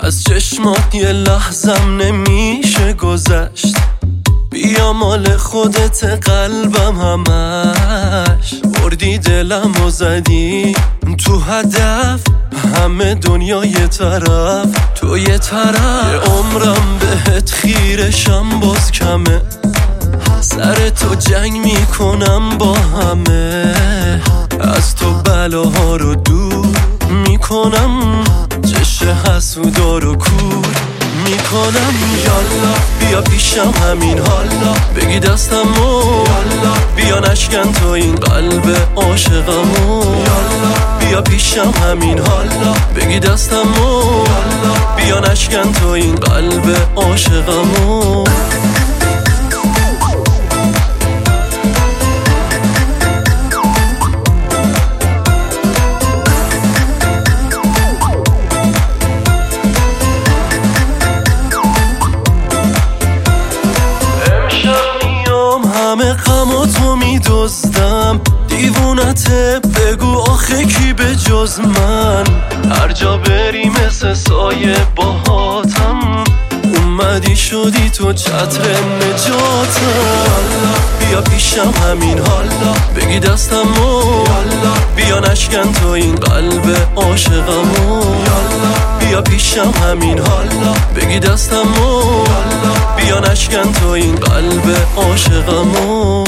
از چشمات یه لحظم نمیشه گذشت. بیا مال خودت قلبم همش، بردی دلم و زدی تو هدف. همه دنیا یه طرف، تو یه طرف. یه عمرم بهت خیرشم باز کمه، سر تو جنگ میکنم با همه. از تو بلاها رو دور میکنم، چشم حسودا رو کور میکنم. یالا بیا پیشم همین حالا، بگی دستمو یالا. بیا نشکن تو این قلب عاشقمو یالا. بیا پیشم همین حالا، بگی دستمو یالا. بیا نشکن تو این قلب عاشقمو. همه غماتو میدزدم، دیوونته بگو آخه کی به جز من. هر جا بری مثل سایه باهاتم، اومدی شدی تو چتر نجاتم. بیا پیشم همین حالا، بگی دستمو یالا. بیا نشکن تو این قلب عاشقمو یالا. بیا پیشم همین حالا، بگی دستمو یالا. بیا نشکن تو این قلب عاشقمو.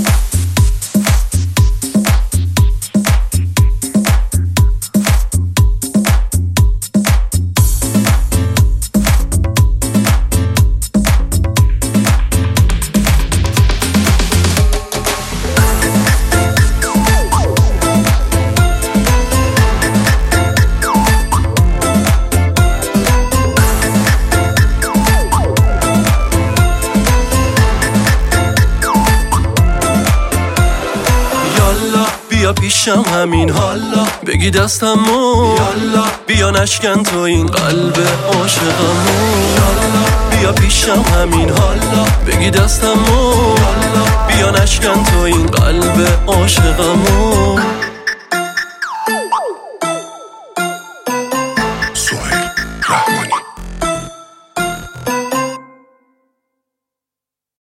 بیا پیشم همین حالا، بگی دستمو یالا. بیا نشکن تو این قلب عاشقمو یالا. بیا پیشم همین حالا، بگی دستمو یالا. بیا نشکن تو این قلب عاشقمو.